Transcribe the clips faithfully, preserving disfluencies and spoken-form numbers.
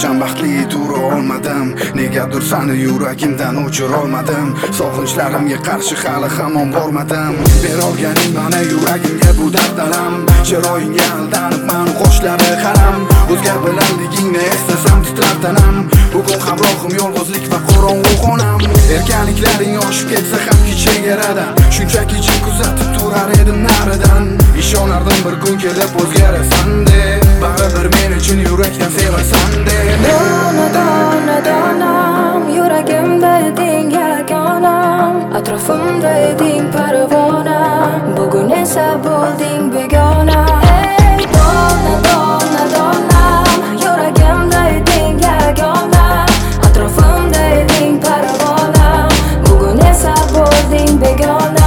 Xotirjam baxtli tura olmadim, negadir seni yuragimdan o'chira olmadim. Sog'inchlarimga qarshi hali hamon bormadim. Berolganing mana yuragimga bu darddalam. Chiroyingga aldanib mani qoshlari qaram. O'zgar bilanligingni eslasam titrar tanam. Bugun hamrohim yolg'izlik va qorong'u xonam. Erkaliklaring oshib ketsa ham chegaradan, shunchaki jim kuzatib turar edim naridan. Ishonardim bir kun kelib o'zgarasan deb, baribir men uchun yurakdan sevasan deb. Dona dona donam, yuragimda eding yagonam, atrofimda eding parvonam, bugun esa bo'lding begona. Ey dona dona donam, yuragimda eding yagonam, atrofimda eding parvonam, bugun esa bo'lding begona.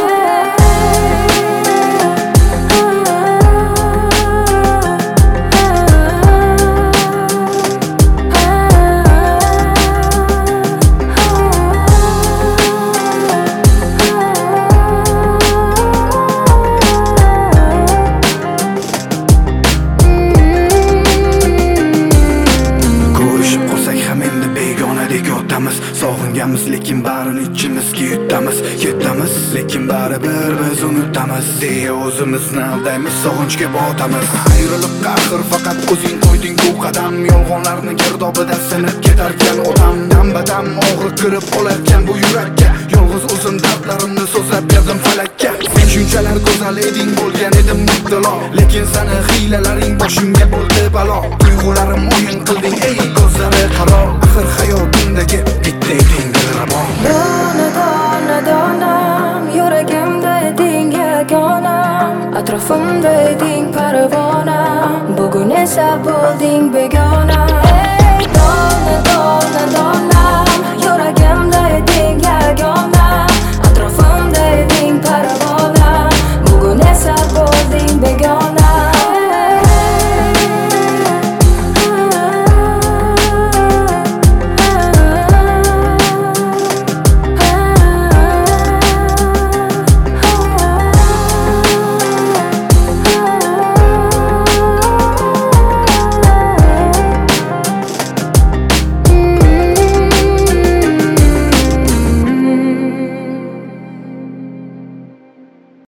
Sog'inganmiz lekin barini ichimizga yutamiz, yutamiz lekin baribir biz unutamiz deya o'zimizni aldaymiz, sog'inchga botamiz. Ayrilib qaxir faqat o'zing qo'yding bu qadam, yolg'onlarni girdobida sinib ketarkan odam. Dam-badam og'riq kirib olarkan bu yurakka, yolg'iz o'zim dardlarimni so'zlab berdim falakka. Sen shunchalar go'zal eding, bo'lgan edim muttalo, lekin seni hiylalaring boshimga bo'ldi balo. Tuyg'ularim o'yin qilding ey ko'zlari qaro, axir hayotimdagi bitta eding dilrabo. Dona dona donam, yuragimda eding yagonam, atrofimda eding parvonam, bugun esa bo'lding begona.